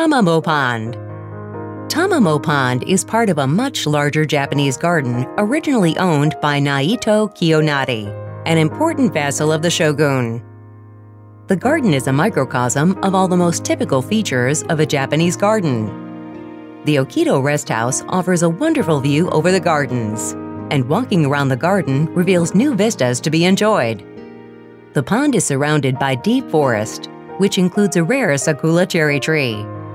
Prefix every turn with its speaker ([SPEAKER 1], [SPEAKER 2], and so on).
[SPEAKER 1] Tamamo Pond. Tamamo Pond is part of a much larger Japanese garden originally owned by Naito Kiyonari, an important vassal of the shogun. The garden is a microcosm of all the most typical features of a Japanese garden. The Okido Rest House offers a wonderful view over the gardens, and walking around the garden reveals new vistas to be enjoyed. The pond is surrounded by deep forest, which includes a rare Sakura cherry tree,